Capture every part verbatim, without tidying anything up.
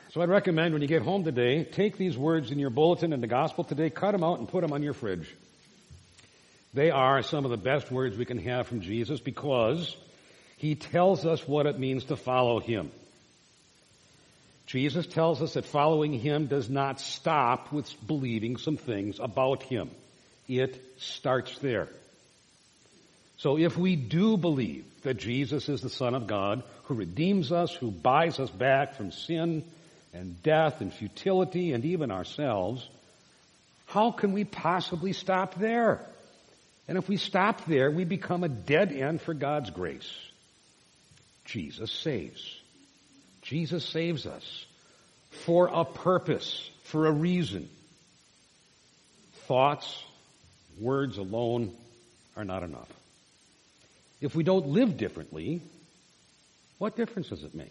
So I'd recommend when you get home today, take these words in your bulletin and the gospel today, cut them out and put them on your fridge. They are some of the best words we can have from Jesus because he tells us what it means to follow him. Jesus tells us that following him does not stop with believing some things about him. It starts there. So if we do believe that Jesus is the Son of God, who redeems us, who buys us back from sin and death and futility and even ourselves, how can we possibly stop there? And if we stop there, we become a dead end for God's grace. Jesus saves. Jesus saves us for a purpose, for a reason. Thoughts, words alone are not enough. If we don't live differently, what difference does it make?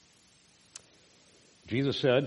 Jesus said,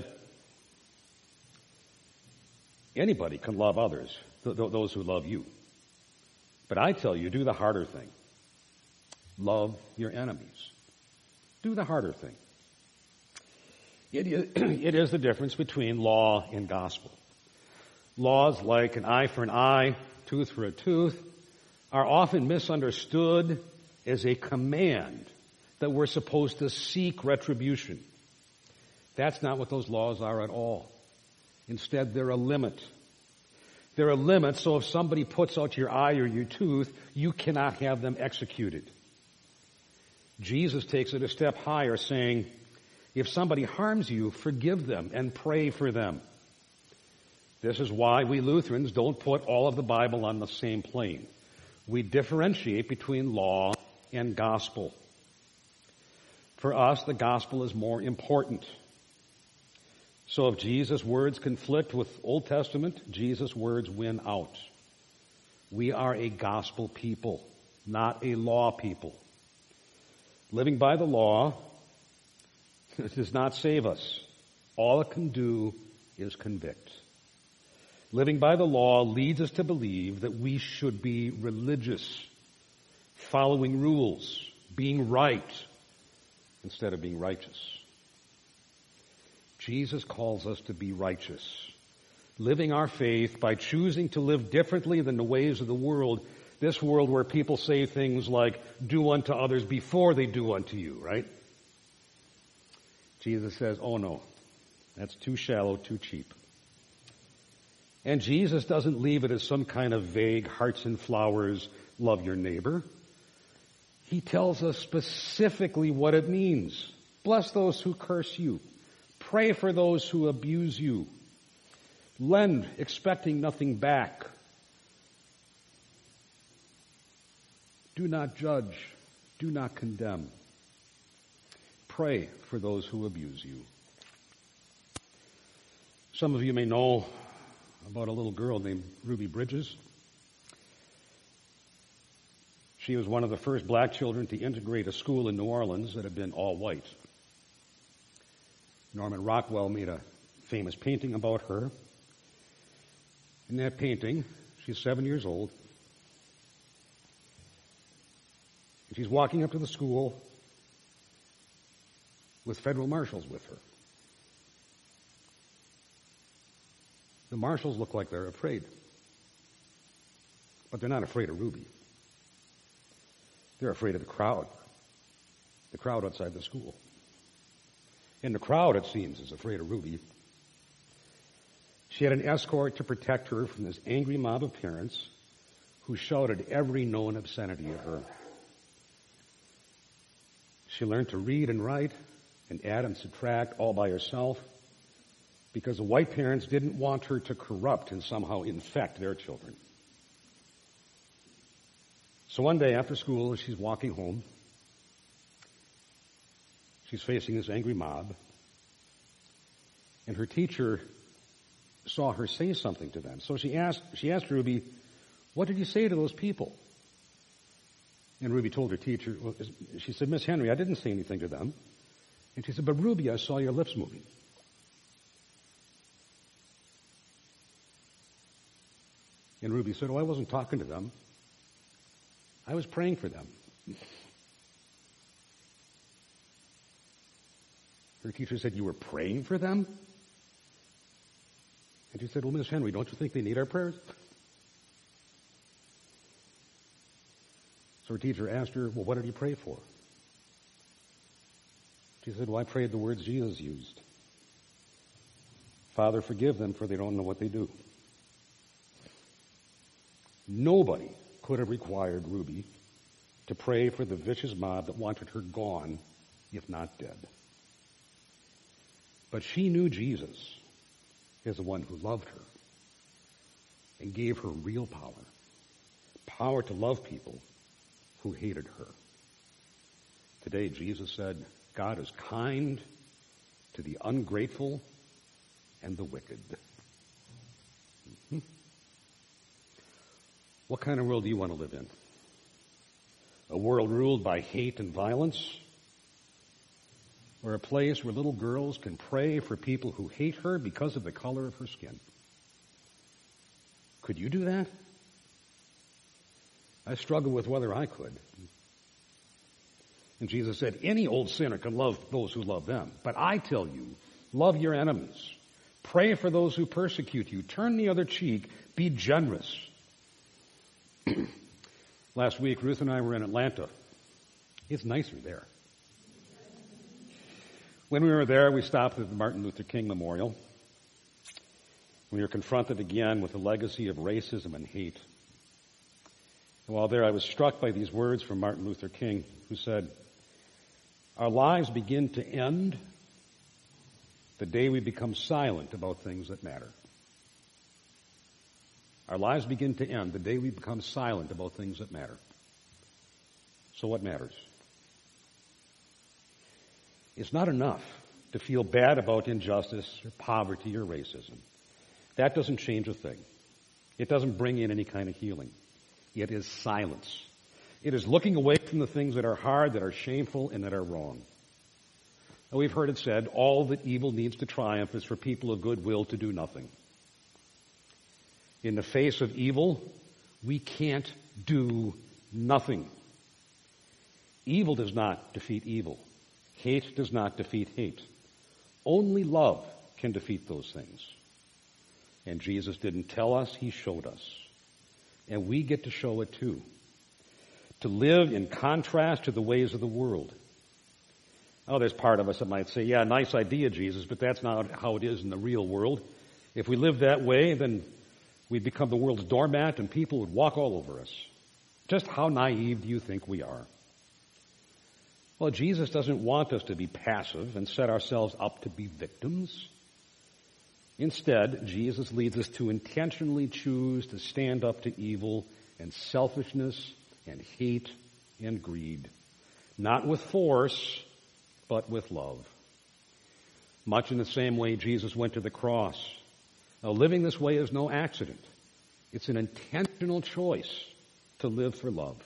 anybody can love others, th- th- those who love you. But I tell you, do the harder thing. Love your enemies. Do the harder thing. It is, it is the difference between law and gospel. Laws like an eye for an eye, tooth for a tooth, are often misunderstood as a command that we're supposed to seek retribution. That's not what those laws are at all. Instead, they're a limit. They're a limit, so if somebody puts out your eye or your tooth, you cannot have them executed. Jesus takes it a step higher, saying, if somebody harms you, forgive them and pray for them. This is why we Lutherans don't put all of the Bible on the same plane. We differentiate between law and gospel. For us, the gospel is more important. So if Jesus' words conflict with Old Testament, Jesus' words win out. We are a gospel people, not a law people. Living by the law does not save us. All it can do is convict. Living by the law leads us to believe that we should be religious, following rules, being right, instead of being righteous. Jesus calls us to be righteous, living our faith by choosing to live differently than the ways of the world, this world where people say things like, do unto others before they do unto you, right? Jesus says, oh no, that's too shallow, too cheap. And Jesus doesn't leave it as some kind of vague hearts and flowers, love your neighbor. He tells us specifically what it means. Bless those who curse you. Pray for those who abuse you. Lend, expecting nothing back. Do not judge. Do not condemn. Pray for those who abuse you. Some of you may know about a little girl named Ruby Bridges. She was one of the first black children to integrate a school in New Orleans that had been all white. Norman Rockwell made a famous painting about her. In that painting, she's seven years old. And she's walking up to the school with federal marshals with her. The marshals look like they're afraid. But they're not afraid of Ruby. They're afraid of the crowd. The crowd outside the school. And the crowd, it seems, is afraid of Ruby. She had an escort to protect her from this angry mob of parents who shouted every known obscenity at her. She learned to read and write and add and subtract all by herself because the white parents didn't want her to corrupt and somehow infect their children. So one day after school, as she's walking home, she's facing this angry mob, and her teacher saw her say something to them. So she asked, she asked Ruby, what did you say to those people? And Ruby told her teacher, well, she said, Miss Henry, I didn't say anything to them. And she said, but Ruby, I saw your lips moving. And Ruby said, oh, I wasn't talking to them. I was praying for them. Her teacher said, you were praying for them? And she said, well, Miss Henry, don't you think they need our prayers? So her teacher asked her, well, what did you pray for? She said, well, I prayed the words Jesus used. Father, forgive them, for they don't know what they do. Nobody could have required Ruby to pray for the vicious mob that wanted her gone, if not dead. But she knew Jesus as the one who loved her and gave her real power, power to love people who hated her. Today, Jesus said, God is kind to the ungrateful and the wicked. Mm-hmm. What kind of world do you want to live in? A world ruled by hate and violence? Or a place where little girls can pray for people who hate her because of the color of her skin? Could you do that? I struggle with whether I could. And Jesus said, any old sinner can love those who love them. But I tell you, love your enemies. Pray for those who persecute you. Turn the other cheek. Be generous. Last week, Ruth and I were in Atlanta. It's nicer there. When we were there, we stopped at the Martin Luther King Memorial. We were confronted again with the legacy of racism and hate. And while there, I was struck by these words from Martin Luther King, who said, our lives begin to end the day we become silent about things that matter. Our lives begin to end the day we become silent about things that matter. So what matters? It's not enough to feel bad about injustice or poverty or racism. That doesn't change a thing. It doesn't bring in any kind of healing. It is silence. It is looking away from the things that are hard, that are shameful, and that are wrong. And we've heard it said, all that evil needs to triumph is for people of goodwill to do nothing. In the face of evil, we can't do nothing. Evil does not defeat evil. Hate does not defeat hate. Only love can defeat those things. And Jesus didn't tell us, he showed us. And we get to show it too. To live in contrast to the ways of the world. Oh, there's part of us that might say, yeah, nice idea, Jesus, but that's not how it is in the real world. If we live that way, then we'd become the world's doormat and people would walk all over us. Just how naive do you think we are? Well, Jesus doesn't want us to be passive and set ourselves up to be victims. Instead, Jesus leads us to intentionally choose to stand up to evil and selfishness and hate and greed. Not with force, but with love. Much in the same way Jesus went to the cross. Now, living this way is no accident. It's an intentional choice to live for love.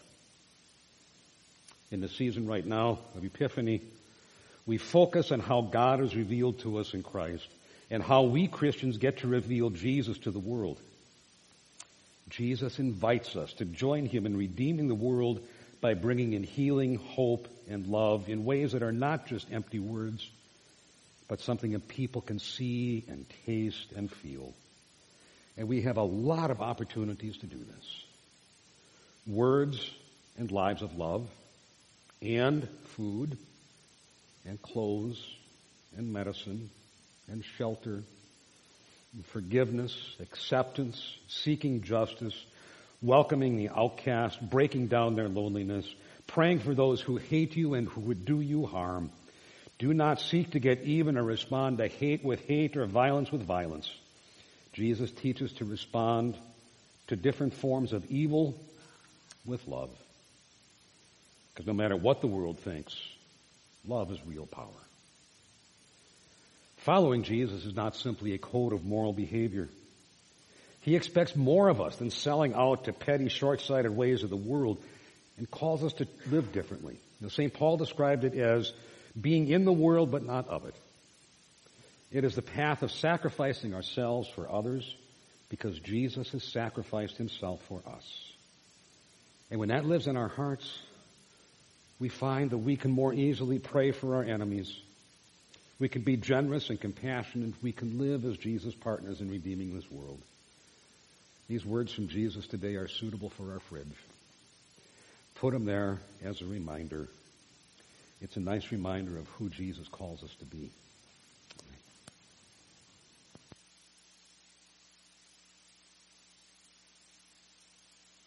In the season right now of Epiphany, we focus on how God is revealed to us in Christ and how we Christians get to reveal Jesus to the world. Jesus invites us to join him in redeeming the world by bringing in healing, hope, and love in ways that are not just empty words, but something that people can see and taste and feel. And we have a lot of opportunities to do this. Words and lives of love, and food, and clothes, and medicine, and shelter, and forgiveness, acceptance, seeking justice, welcoming the outcast, breaking down their loneliness, praying for those who hate you and who would do you harm. Do not seek to get even or respond to hate with hate or violence with violence. Jesus teaches to respond to different forms of evil with love. Because no matter what the world thinks, love is real power. Following Jesus is not simply a code of moral behavior. He expects more of us than selling out to petty, short-sighted ways of the world and calls us to live differently. Now, Saint Paul described it as being in the world but not of it. It is the path of sacrificing ourselves for others because Jesus has sacrificed himself for us. And when that lives in our hearts, we find that we can more easily pray for our enemies, We can be generous and compassionate. We can live as Jesus' partners in redeeming this world. These words from Jesus today are suitable for our fridge. Put them there as a reminder. It's a nice reminder of who Jesus calls us to be.